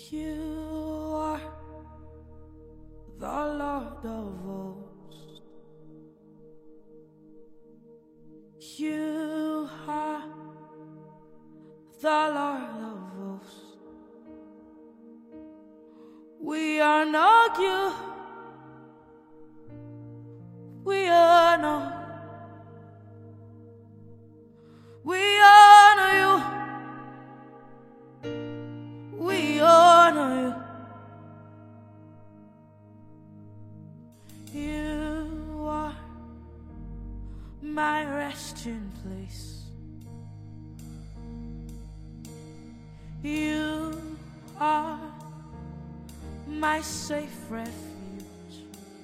You are the Lord of hosts. You are the Lord of hosts. We honor you. We honor. We honor you. We honor you. You are my resting place. You are my safe refuge.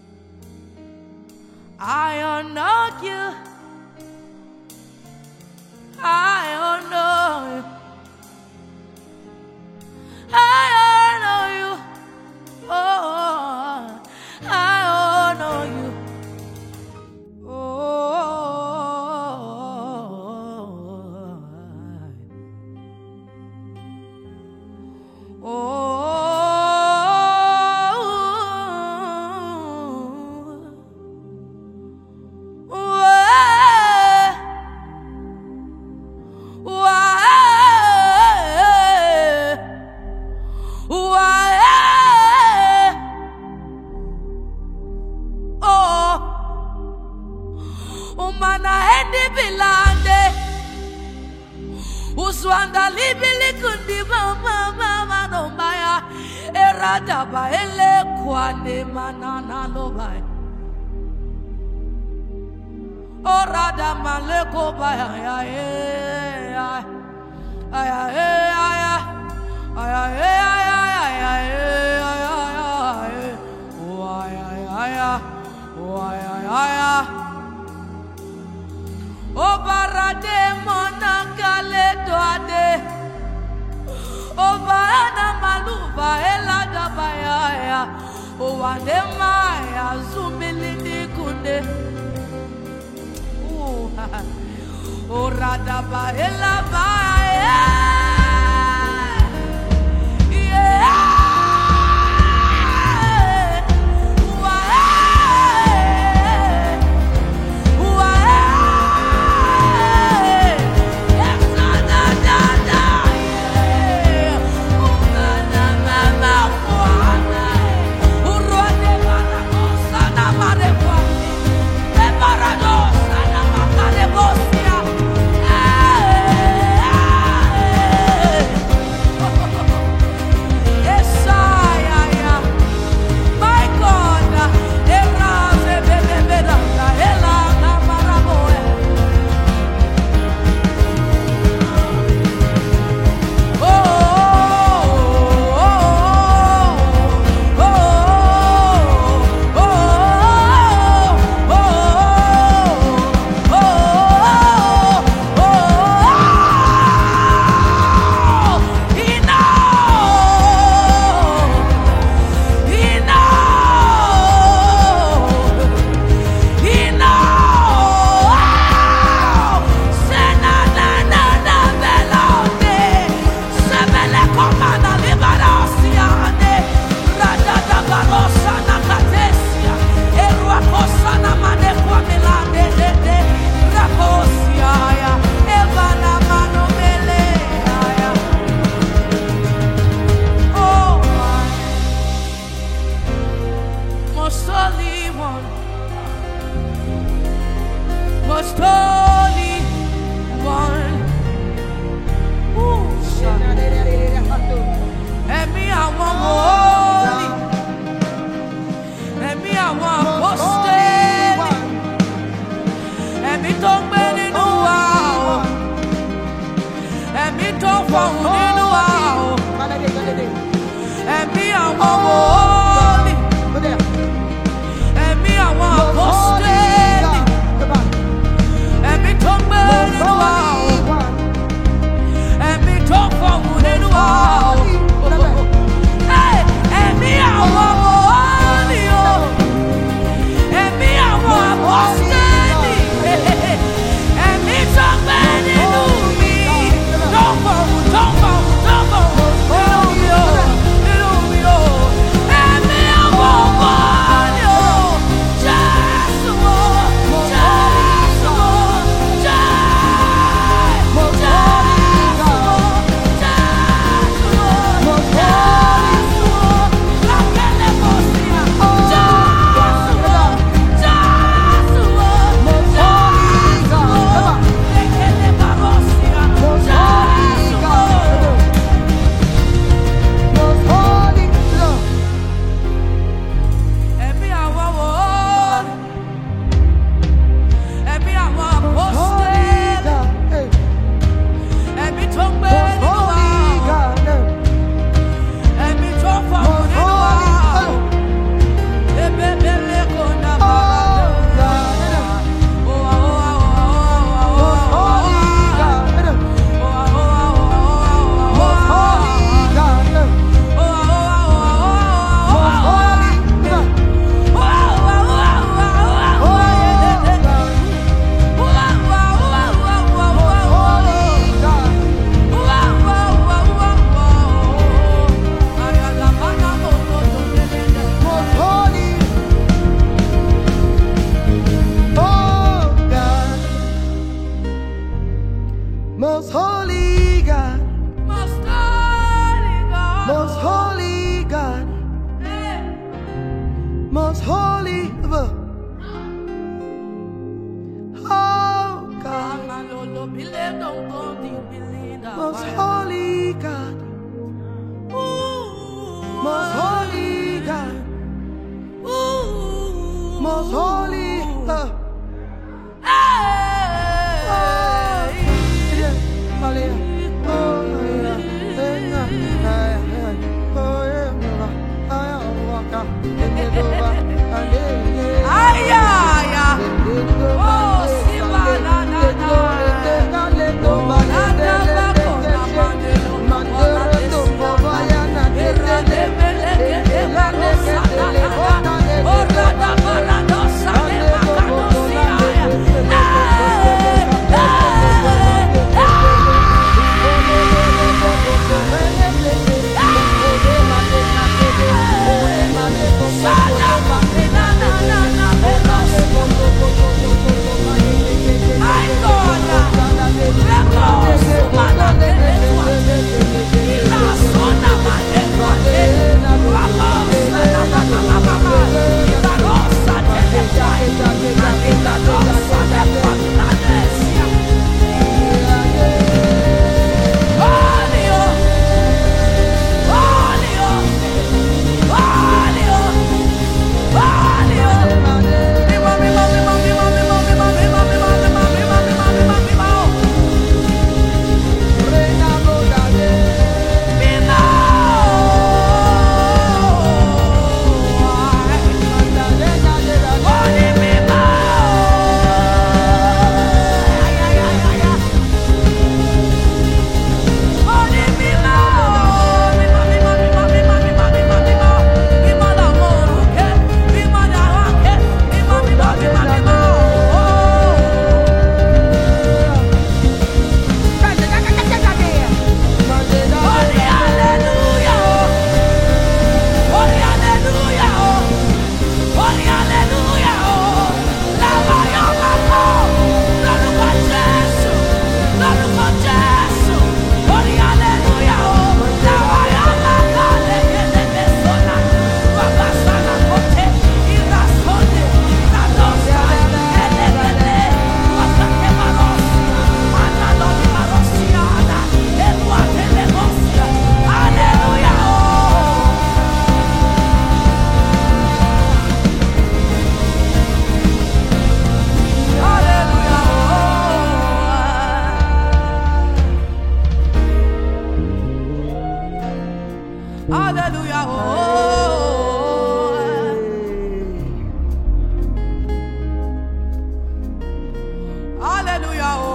I honor you. I honor you. I honor you. Oh, I honor you. Oh, Uswanda libili kundi mama no maya erada ba ele kwande manana no bai orada maleko ba ya o barade monakale doade o baana maluva elaga bayaya o wande maya zumbilini kunde o rada ba ela baya Most holy God, most holy God, most holy God, most holy. Oh God, most holy God, most holy God, most holy. Hallelujah. Oh. Hallelujah. Oh.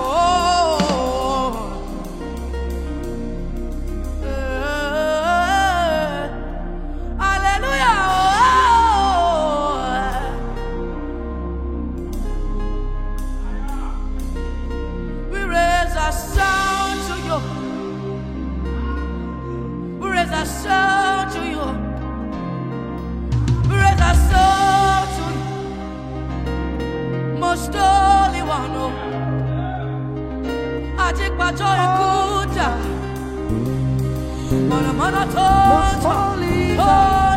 Hallelujah. Oh. We raise our sound to you. We raise our sound to you. We raise our sound to you. Most holy one. Oh. Ajikpacho ikuta. Mana mana to. Most holy God,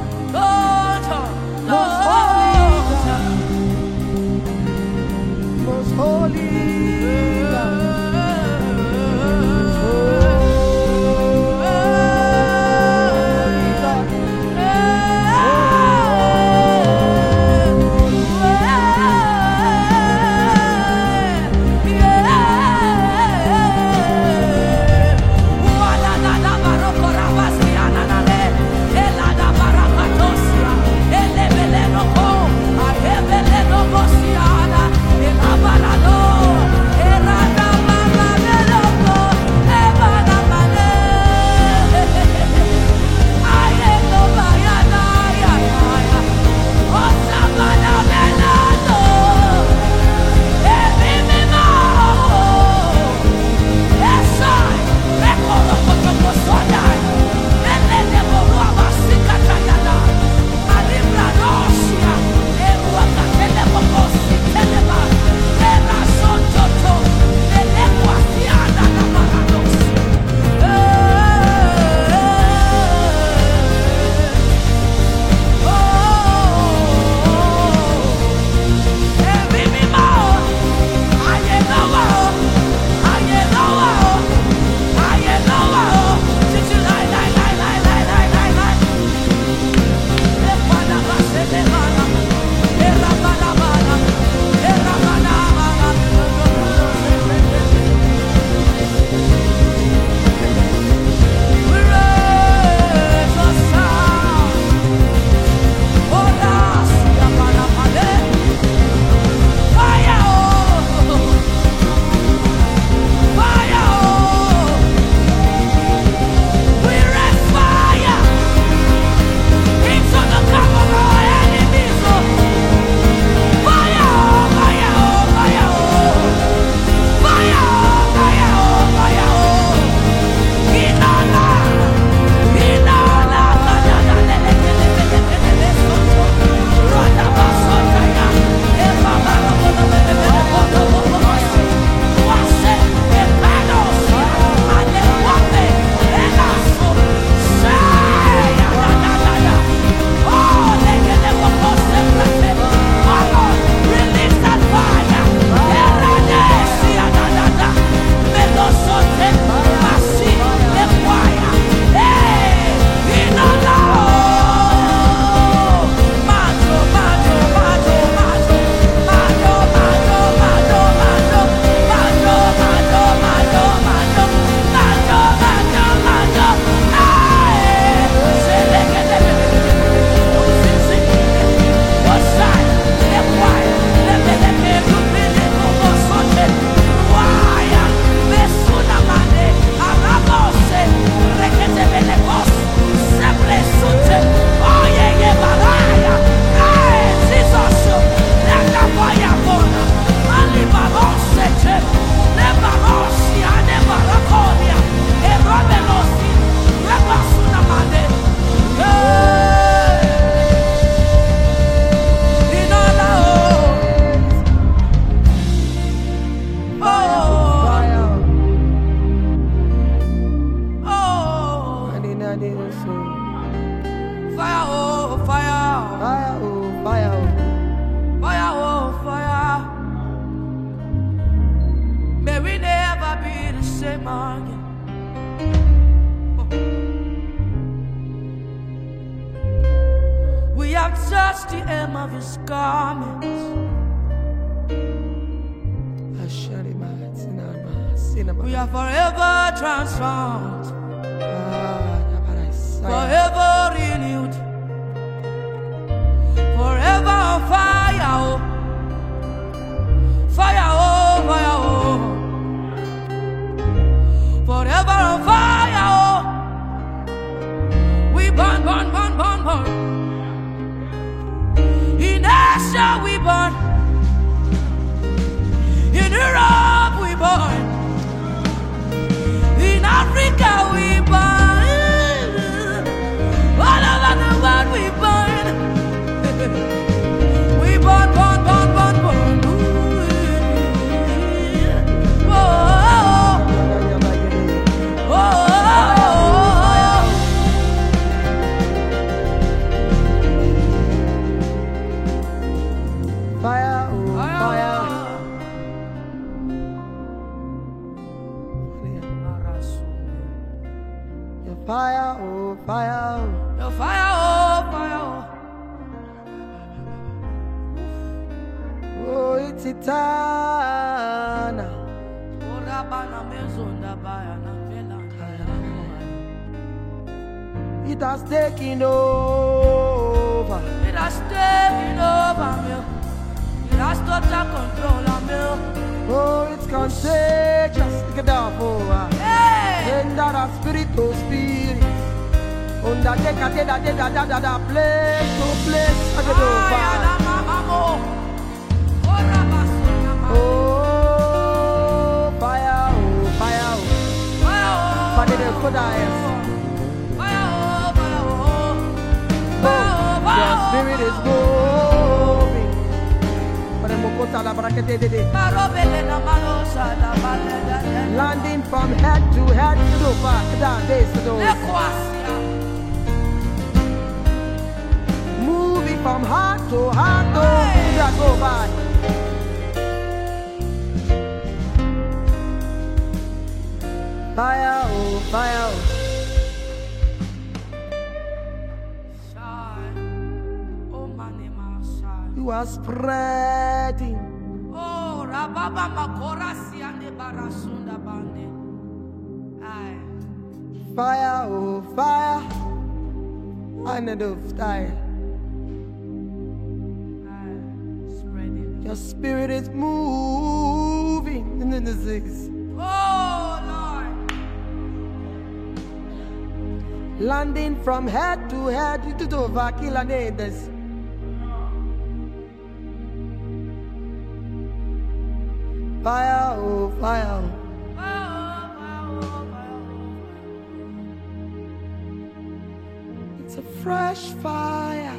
most holy God, most holy God. La We have touched the hem of his garments. We are forever transformed, forever renewed, forever on fire, oh. Fire, oh, fire, oh. Forever on fire, oh. We burn, burn, burn, burn, burn. In Asia we burn. In Europe we burn. In Africa we burn. All over the world we burn. We burn, burn, burn, burn, burn. Oh, oh, oh, fire, oh, fire. Your fire, oh, fire. your fire, oh, fire, Oh, it's eternal. oh. Rabana mezonda bayana velana. It has taken over. It has taken over me. It has total control of me. Oh, it's contagious. Take it off, oh. Hey! Send that a spirit to spirit. Undertaker, da, place to place. Take it over. Oh, fire, oh, fire, oh. Fire, the Kodayas. Oh, your spirit is moving. Landing from head to head to the back, down, this to those. Moving from heart to heart, to that go by. Fire, oh, fire, oh. You are spreading. Oh, Rababa Makorasi and the Barasunda Bande. Aye. Fire, oh, fire. Another style. Aye. Spreading. Your spirit is moving in the six. Oh, Lord. Landing from head to head to the Vakil and others. Fire, oh, fire, oh. It's a fresh fire.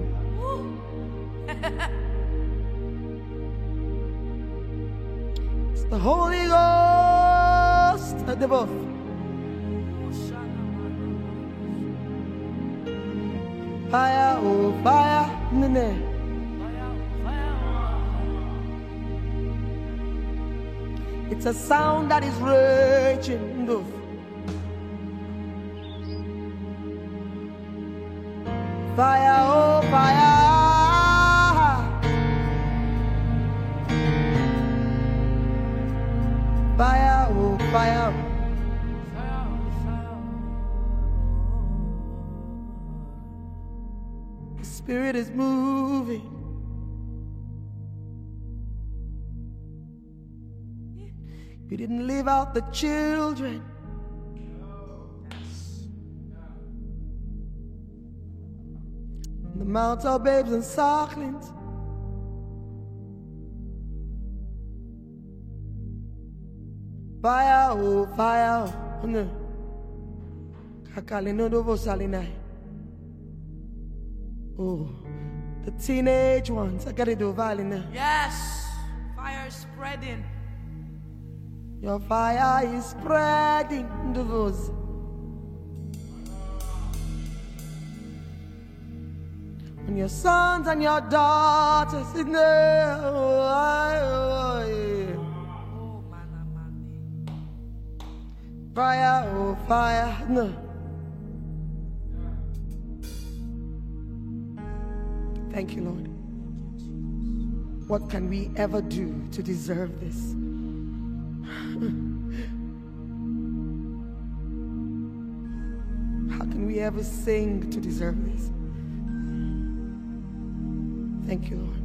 It's the Holy Ghost at the above. Fire, oh, fire, nene. It's a sound that is raging. Fire, oh, fire. Fire, oh, fire. The Spirit is moving. You didn't leave out the children. The mounts are babes and sucklings. Fire, oh, fire. Oh, the teenage ones. I got to do valley now. Yes, fire is spreading. Your fire is spreading to those. And your sons and your daughters in there. Fire, oh fire. No. Thank you, Lord. What can we ever do to deserve this? How can we ever sing to deserve this? Thank you, Lord.